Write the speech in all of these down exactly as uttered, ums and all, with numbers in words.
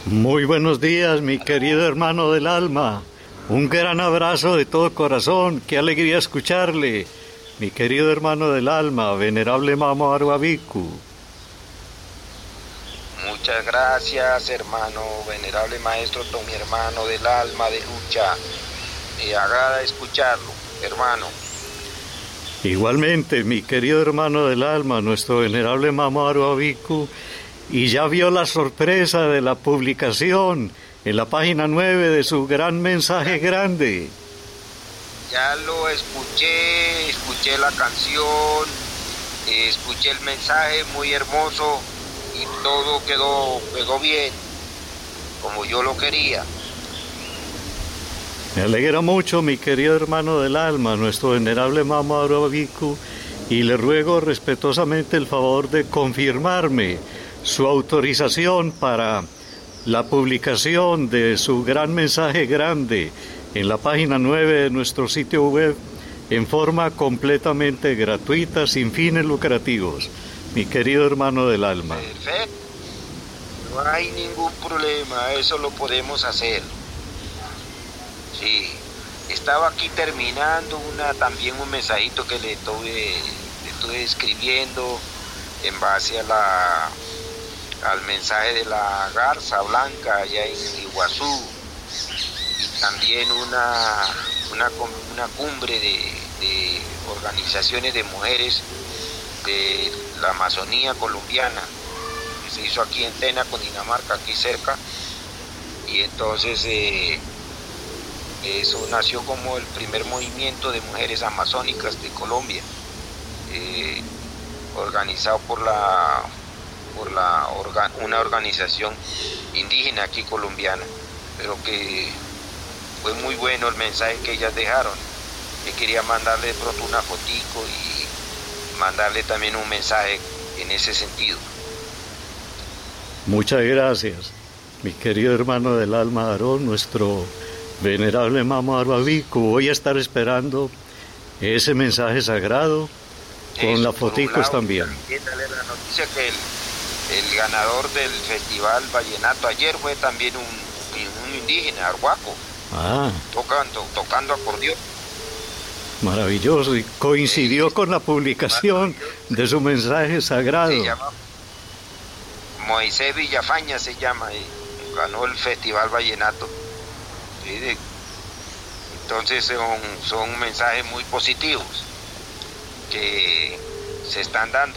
Muy buenos días, mi querido hermano del alma. Un gran abrazo de todo corazón. Qué alegría escucharle, mi querido hermano del alma, venerable Mamo Aruavicu. Muchas gracias, hermano, venerable maestro, todo mi hermano del alma de lucha. Me agrada escucharlo, hermano. Igualmente, mi querido hermano del alma, nuestro venerable Mamo Aruavicu, y ya vio la sorpresa de la publicación en la página nueve de su gran mensaje grande. Ya lo escuché, escuché la canción, escuché el mensaje muy hermoso y todo quedó, quedó bien, como yo lo quería. Me alegra mucho, mi querido hermano del alma, nuestro venerable Mamo Aruavicu, y le ruego respetuosamente el favor de confirmarme su autorización para la publicación de su gran mensaje grande en la página nueve de nuestro sitio web en forma completamente gratuita, sin fines lucrativos, mi querido hermano del alma. Perfecto, no hay ningún problema, eso lo podemos hacer. Sí, estaba aquí terminando una también un mensajito que le estuve, le estuve escribiendo en base a la al mensaje de la garza blanca allá en Iguazú, y también una, una, una cumbre de, de organizaciones de mujeres de la Amazonía colombiana, que se hizo aquí en Tena, Cundinamarca, aquí cerca, y entonces eh, eso nació como el primer movimiento de mujeres amazónicas de Colombia, eh, organizado por la por la orga, una organización indígena aquí colombiana, pero que fue muy bueno el mensaje que ellas dejaron. Yo quería mandarle de pronto una fotico y mandarle también un mensaje en ese sentido. Muchas gracias, mi querido hermano del alma Aarón, nuestro venerable Mamo Aruavicu. Voy a estar esperando ese mensaje sagrado con Eso, las foticos también. También dale la noticia que el El ganador del festival vallenato ayer fue también un, un indígena, arhuaco, ah. tocando, tocando acordeón. Maravilloso, y coincidió sí, con la publicación de su mensaje sagrado. Se llama Moisés Villafaña, se llama, y ganó el festival vallenato. Sí, de, entonces son, son mensajes muy positivos que se están dando.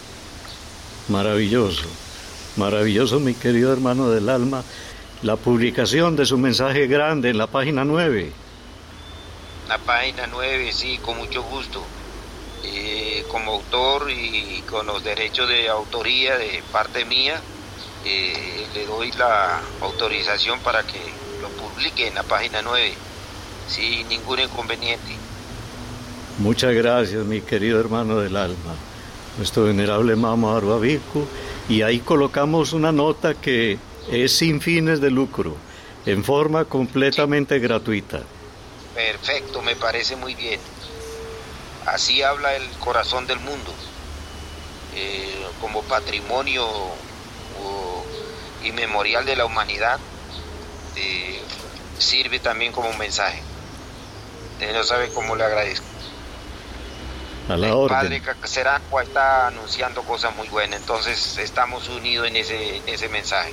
Maravilloso, maravilloso, mi querido hermano del alma, la publicación de su mensaje grande en la página nueve. La página nueve, sí, con mucho gusto. Eh, como autor y con los derechos de autoría de parte mía, eh, le doy la autorización para que lo publique en la página nueve, sin ningún inconveniente. Muchas gracias, mi querido hermano del alma, nuestro venerable Mamo Aruavicu, y ahí colocamos una nota que es sin fines de lucro, en forma completamente sí. gratuita. Perfecto, me parece muy bien. Así habla el corazón del mundo, eh, como patrimonio o, y memorial de la humanidad, eh, sirve también como mensaje. Usted no sabe cómo le agradezco. A la el orden. Padre Caceracua está anunciando cosas muy buenas, entonces estamos unidos en ese, en ese mensaje.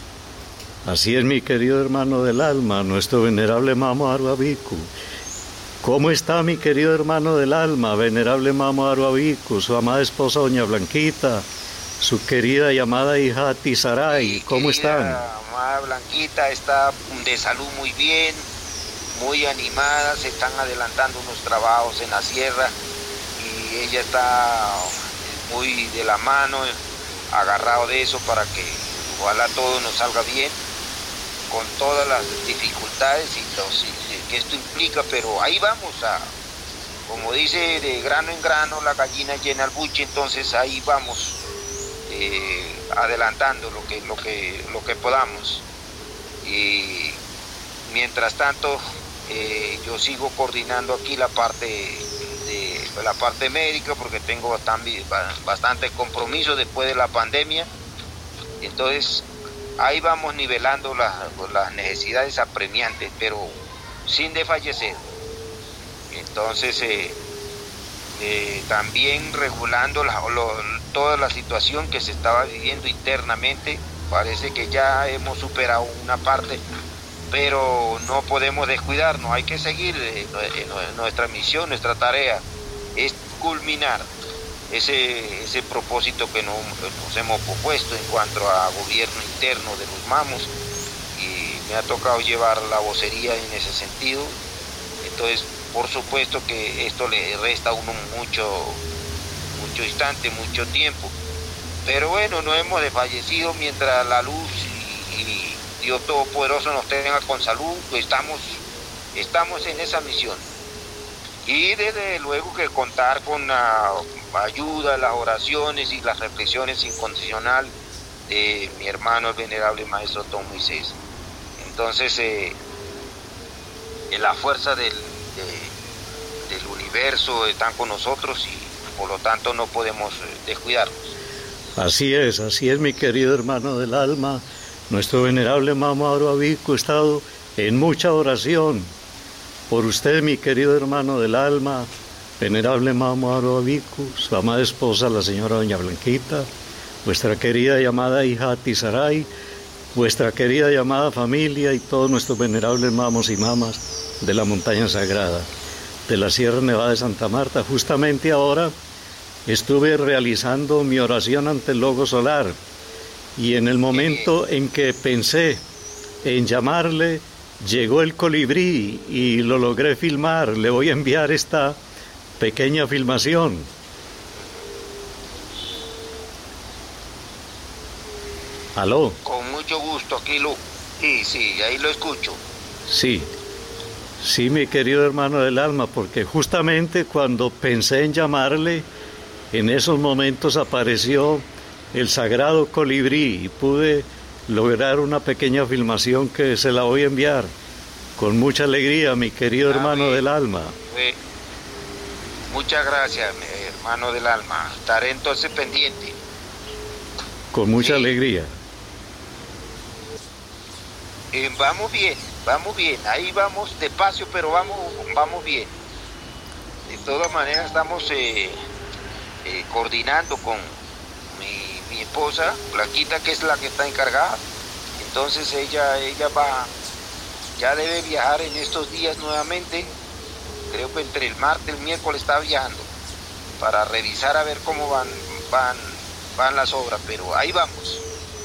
Así es, mi querido hermano del alma, nuestro venerable Mamo Aruavicu. ¿Cómo está, mi querido hermano del alma, venerable Mamo Aruavicu, su amada esposa doña Blanquita, su querida y amada hija Tizaray? ¿Cómo están? Amada Blanquita está de salud muy bien, muy animada, se están adelantando unos trabajos en la sierra, y ella está muy de la mano, agarrado de eso para que ojalá todo nos salga bien, con todas las dificultades y los, que esto implica, pero ahí vamos a, como dice, de grano en grano la gallina llena el buche, entonces ahí vamos eh, adelantando lo que, lo que, lo que podamos. Y mientras tanto eh, yo sigo coordinando aquí la parte de la parte médica, porque tengo bastante, bastante compromiso después de la pandemia. Entonces ahí vamos nivelando las, las necesidades apremiantes, pero sin desfallecer. Entonces, eh, eh, también regulando la, lo, toda la situación que se estaba viviendo internamente. Parece que ya hemos superado una parte, pero no podemos descuidarnos, hay que seguir. eh, nuestra misión, nuestra tarea es culminar ese, ese propósito que nos, nos hemos propuesto en cuanto a gobierno interno de los mamos, y me ha tocado llevar la vocería en ese sentido. Entonces, por supuesto que esto le resta a uno mucho, mucho instante, mucho tiempo, pero bueno, no hemos desfallecido mientras la luz y, y Dios Todopoderoso nos tenga con salud. Estamos, estamos en esa misión. Y desde luego que contar con la ayuda, las oraciones y las reflexiones incondicional de mi hermano, el venerable maestro Don Moisés. Entonces, eh, la fuerza del, de, del universo están con nosotros y por lo tanto no podemos descuidarnos. Así es, así es, mi querido hermano del alma. Nuestro venerable Mamo Aroabicu ha estado en mucha oración por usted, mi querido hermano del alma, venerable Mamo Aroabicu, su amada esposa, la señora doña Blanquita, vuestra querida y amada hija Tizaray, vuestra querida y amada familia y todos nuestros venerables mamos y mamas de la montaña sagrada, de la Sierra Nevada de Santa Marta. Justamente ahora estuve realizando mi oración ante el logo solar, y en el momento en que pensé en llamarle, llegó el colibrí y lo logré filmar. Le voy a enviar esta pequeña filmación. ¿Aló? Con mucho gusto, aquí lo... Sí, sí, ahí lo escucho. Sí, sí, mi querido hermano del alma, porque justamente cuando pensé en llamarle, en esos momentos apareció el sagrado colibrí y pude lograr una pequeña filmación que se la voy a enviar con mucha alegría, mi querido hermano Amén. del alma. Sí. Muchas gracias, mi hermano del alma. Estaré entonces pendiente. Con mucha Sí. alegría. Eh, vamos bien, vamos bien. Ahí vamos despacio, pero vamos, vamos bien. De todas maneras estamos eh, eh, coordinando con mi, mi esposa, Blanquita, que es la que está encargada. Entonces ella, ella va, ya debe viajar en estos días nuevamente. Creo que entre el martes y el miércoles está viajando para revisar a ver cómo van, van, van las obras, pero ahí vamos.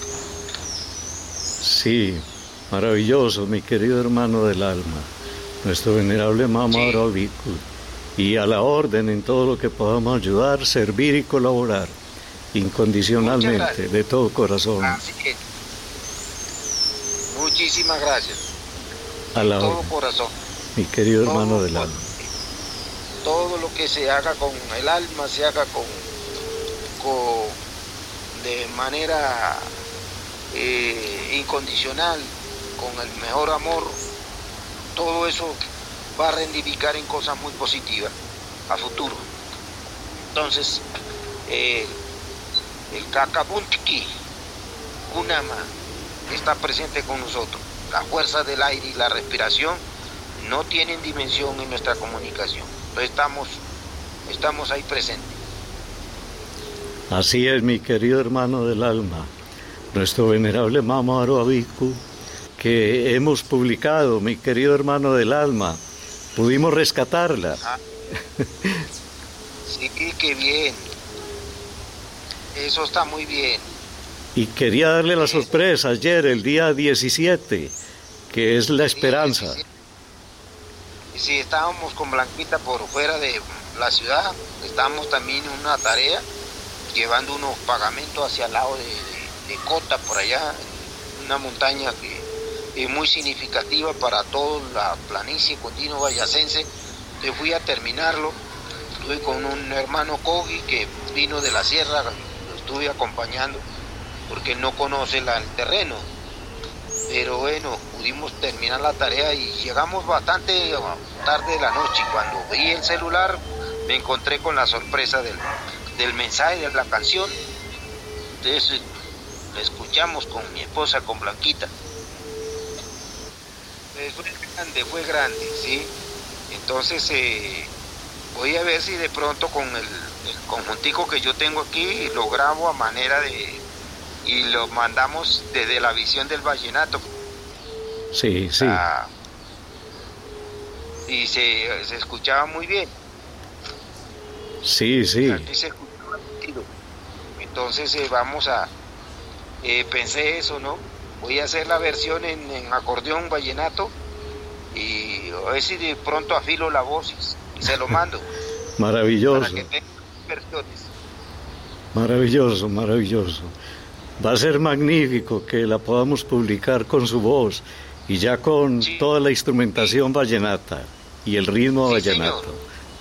Sí, maravilloso, mi querido hermano del alma, nuestro venerable Mamo Sí. Aroabicu, y a la orden en todo lo que podamos ayudar, servir y colaborar incondicionalmente, de todo corazón. Así es. Muchísimas gracias. A la Todo orden, corazón. mi querido Todo, hermano del alma. todo lo que se haga con el alma, se haga con, con de manera eh, incondicional, con el mejor amor. Todo eso va a rendificar en cosas muy positivas a futuro. Entonces, eh, el Cacabuntiki, Kunama, está presente con nosotros. La fuerza del aire y la respiración no tienen dimensión en nuestra comunicación. Entonces estamos, estamos ahí presentes. Así es, mi querido hermano del alma, nuestro venerable Mamo Aroabicu, que hemos publicado, mi querido hermano del alma, pudimos rescatarla. Ah. Sí, qué bien. Eso está muy bien. Y quería darle la sorpresa ayer, el día diecisiete, que es la esperanza. Sí, sí, sí. Sí, estábamos con Blanquita por fuera de la ciudad, estábamos también en una tarea, llevando unos pagamentos hacia el lado de, de, de Cota, por allá, una montaña que es muy significativa para toda la planicie continua vallacense. Entonces fui a terminarlo, estuve con un hermano Kogi que vino de la sierra, lo estuve acompañando porque él no conoce la, el terreno, pero bueno, pudimos terminar la tarea y llegamos bastante tarde de la noche. Cuando vi el celular me encontré con la sorpresa del, del mensaje de la canción. Entonces la escuchamos con mi esposa, con Blanquita. Eh, fue grande, fue grande, ¿sí? Entonces, eh, voy a ver si de pronto con el, el conjuntico que yo tengo aquí lo grabo a manera de... y lo mandamos desde la visión del vallenato. Sí, sí. Ah, y se, se escuchaba muy bien. Sí, sí. Aquí se escuchaba nítido. Entonces eh, vamos a... Eh, pensé eso, ¿no? Voy a hacer la versión en, en acordeón vallenato y a ver si de pronto afilo la voz y, y se lo mando. Maravilloso. Para que tengan versiones. Maravilloso, maravilloso. Va a ser magnífico que la podamos publicar con su voz y ya con Sí. toda la instrumentación vallenata y el ritmo Sí, vallenato.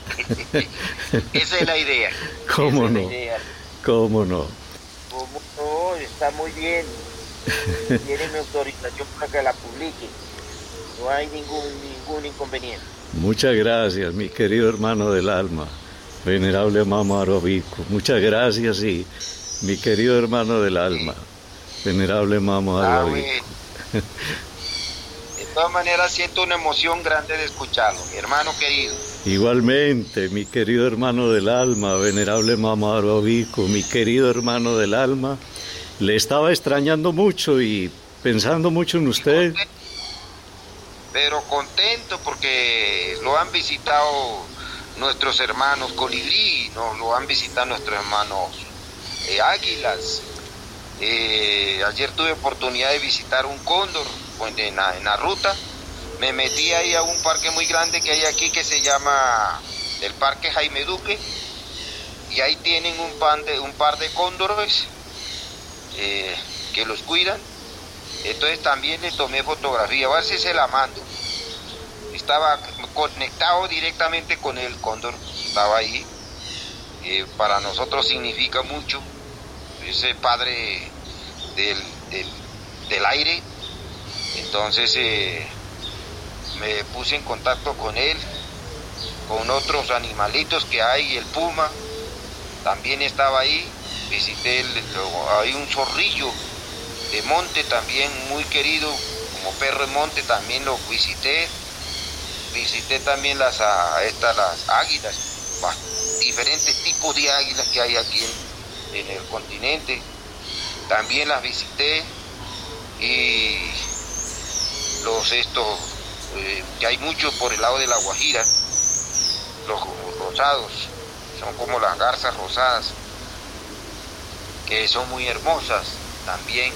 Esa es la idea. ¿Cómo Esa es la no? idea. ¿Cómo no? ¿Cómo no? Está muy bien. Tiene mi autorización para que la publique. No hay ningún, ningún inconveniente. Muchas gracias, mi querido hermano del alma, venerable Mamo Arobico. Muchas gracias y mi querido hermano del alma, venerable Mamo Ah, Arobico. bueno. De todas maneras siento una emoción grande de escucharlo, mi hermano querido. Igualmente, mi querido hermano del alma, venerable Mamo Arobico, mi querido hermano del alma, le estaba extrañando mucho y pensando mucho en usted. Pero contento porque lo han visitado nuestros hermanos colibrí, no, lo han visitado nuestros hermanos eh, águilas. Eh, ayer tuve oportunidad de visitar un cóndor en la, en la ruta. Me metí ahí a un parque muy grande que hay aquí que se llama el Parque Jaime Duque y ahí tienen un, pan de, un par de cóndores eh, que los cuidan. Entonces también le tomé fotografía, a ver si se la mando. Estaba conectado directamente con el cóndor, estaba ahí. Eh, para nosotros significa mucho, ese padre del, del, del aire. Entonces eh, me puse en contacto con él, con otros animalitos que hay, el puma también estaba ahí. Visité, el, hay un zorrillo de monte también muy querido, como perro de monte también lo visité. Visité también las, a, estas, las águilas, diferentes tipos de águilas que hay aquí en, en el continente. También las visité y los estos, eh, que hay muchos por el lado de La Guajira, los rosados, son como las garzas rosadas, que son muy hermosas también.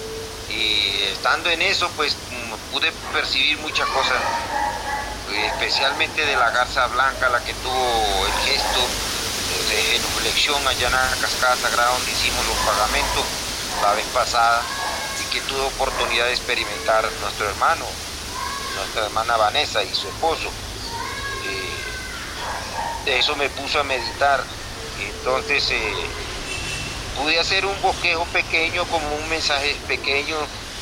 Y estando en eso, pues pude percibir muchas cosas, especialmente de la garza blanca, la que tuvo el gesto de genuflexión allá en la cascada sagrada donde hicimos los pagamentos la vez pasada y que tuvo oportunidad de experimentar nuestro hermano, nuestra hermana Vanessa y su esposo. Eh, eso me puso a meditar. Entonces eh, pude hacer un bosquejo pequeño, como un mensaje pequeño,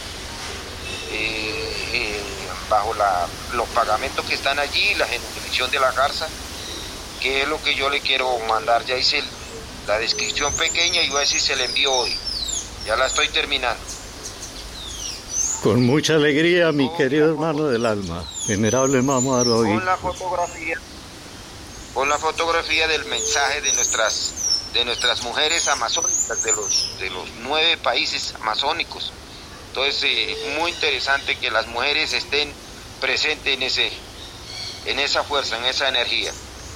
eh, eh, bajo la, los pagamentos que están allí, la genuflexión de la garza, que es lo que yo le quiero mandar. Ya hice el, la descripción pequeña y voy a ver si se la envío hoy. Ya la estoy terminando. Con mucha alegría, mi con querido hermano del alma, venerable Mamo Arobico. Con la fotografía, con la fotografía del mensaje de nuestras de nuestras mujeres amazónicas, de los de los nueve países amazónicos. Entonces, eh, muy interesante que las mujeres estén presentes en ese, en esa fuerza, en esa energía.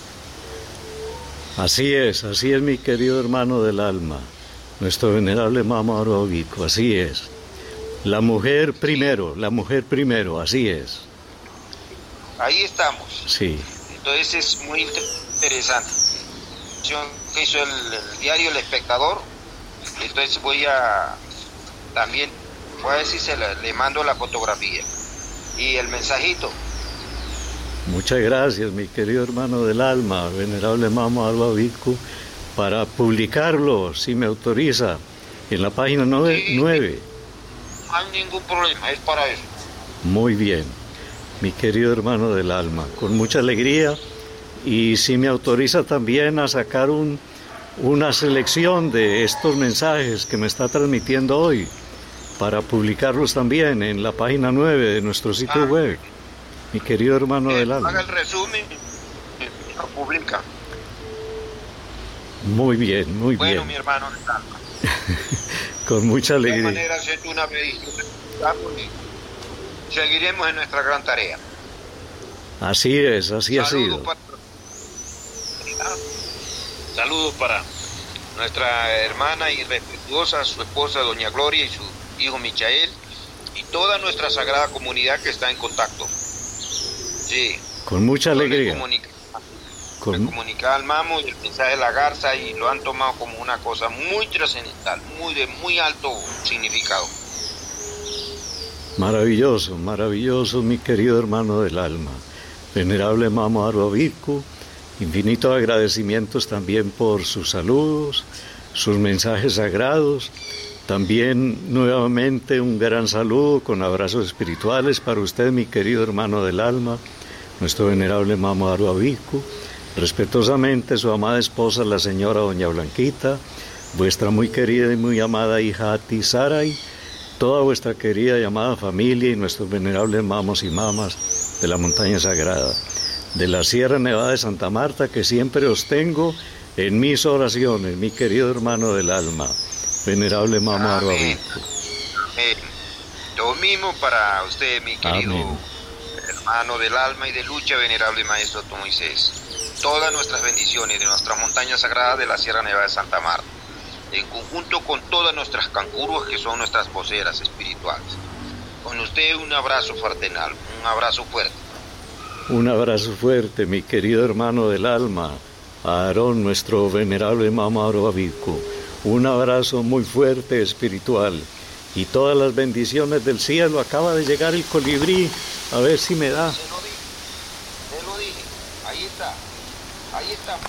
Así es, así es, mi querido hermano del alma, nuestro venerable Mamo Arobico, así es. La mujer primero, la mujer primero, así es. Ahí estamos. Sí. Entonces es muy interesante. Que hizo el, el diario El Espectador. Entonces voy a también voy a ver si se le, le mando la fotografía y el mensajito. Muchas gracias, mi querido hermano del alma, venerable Mamo Arobico, para publicarlo, si me autoriza, en la página nueve. Sí, no hay ningún problema, es para eso. Muy bien, mi querido hermano del alma, con mucha alegría, y si me autoriza también a sacar un, una selección de estos mensajes que me está transmitiendo hoy para publicarlos también en la página nueve de nuestro sitio ah, web, mi querido hermano eh, del alma. Haga el resumen y lo publica. Muy bien, muy bueno, bien. Bueno, mi hermano del alma. Con mucha alegría. De manera, siento una bendición. Seguiremos en nuestra gran tarea. Así es, así Saludos ha sido. Para, saludos para nuestra hermana y respetuosa, su esposa Doña Gloria y su hijo Michael y toda nuestra sagrada comunidad que está en contacto. Sí. Con mucha alegría. Con... Me comunicaba al Mamo y el mensaje de la Garza y lo han tomado como una cosa muy trascendental, muy de muy alto significado. Maravilloso, maravilloso, mi querido hermano del alma. Venerable Mamo Aruavicu, infinitos agradecimientos también por sus saludos, sus mensajes sagrados. También nuevamente un gran saludo con abrazos espirituales para usted, mi querido hermano del alma, nuestro venerable Mamo Aruavicu. Respetuosamente su amada esposa, la señora Doña Blanquita, vuestra muy querida y muy amada hija Ati Saray, toda vuestra querida y amada familia y nuestros venerables mamos y mamas de la montaña sagrada, de la Sierra Nevada de Santa Marta, que siempre os tengo en mis oraciones, mi querido hermano del alma, venerable Mamo Aruavicu. Amén. Lo mismo para usted, mi querido Amén. Hermano del alma y de lucha, venerable Maestro Moisés. Todas nuestras bendiciones de nuestra montaña sagrada de la Sierra Nevada de Santa Marta, en conjunto con todas nuestras cancuruas que son nuestras voceras espirituales. Con usted un abrazo fraternal, un abrazo fuerte. Un abrazo fuerte, mi querido hermano del alma, a Aarón, nuestro venerable Mamo Aruavicu. Un abrazo muy fuerte espiritual y todas las bendiciones del cielo. Acaba de llegar el colibrí, a ver si me da. Se lo dije, se lo dije, ahí está, ahí estamos.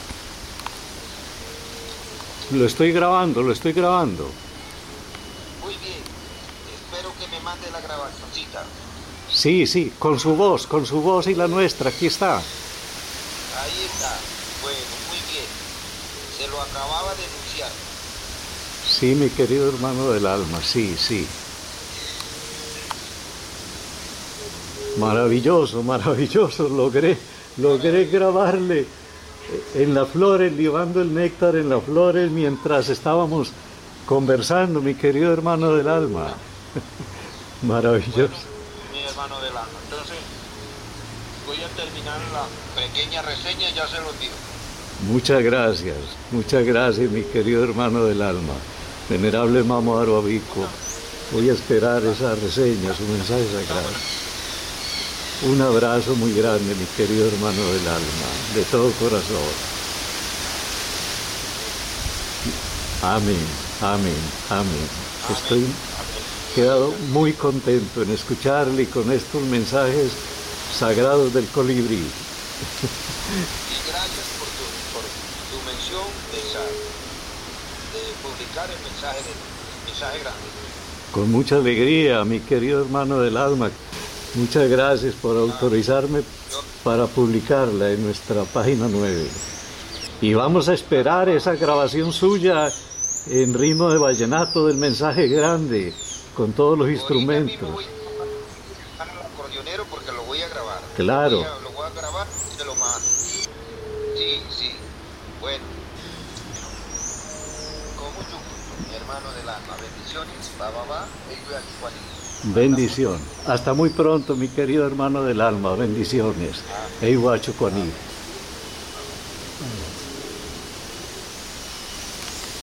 Lo estoy grabando, lo estoy grabando. Muy bien, espero que me mande la grabacióncita. Sí, sí, con su voz, con su voz y la nuestra, aquí está. Ahí está, bueno, muy bien, se lo acababa de anunciar. Sí, mi querido hermano del alma, sí, sí. Maravilloso, maravilloso, logré, logré grabarle en las flores, libando el néctar en las flores mientras estábamos conversando, mi querido hermano del alma. Maravilloso. Bueno, mi hermano del alma, entonces voy a terminar la pequeña reseña, ya se lo digo. Muchas gracias, muchas gracias, mi querido hermano del alma, venerable Mamo Aruavicu. Voy a esperar esa reseña, su mensaje sagrado. Un abrazo muy grande, mi querido hermano del alma, de todo corazón. Amén, amén, amén. Estoy quedado muy contento en escucharle con estos mensajes sagrados del colibrí. Y gracias por tu, por tu mención de, esa, de publicar el mensaje, el mensaje grande. Con mucha alegría, mi querido hermano del alma. Muchas gracias por autorizarme para publicarla en nuestra página nueve. Y vamos a esperar esa grabación suya en ritmo de vallenato del mensaje grande, con todos los instrumentos. Voy a al acordeonero porque lo voy a grabar. Claro. Lo voy a, lo voy a grabar y te lo mando. Sí, sí. Bueno. Con mucho gusto, mi hermano del alma. Bendiciones. Va, va, va. Bendición. Hasta muy pronto, mi querido hermano del alma. Bendiciones. Eihuacho Cuaní.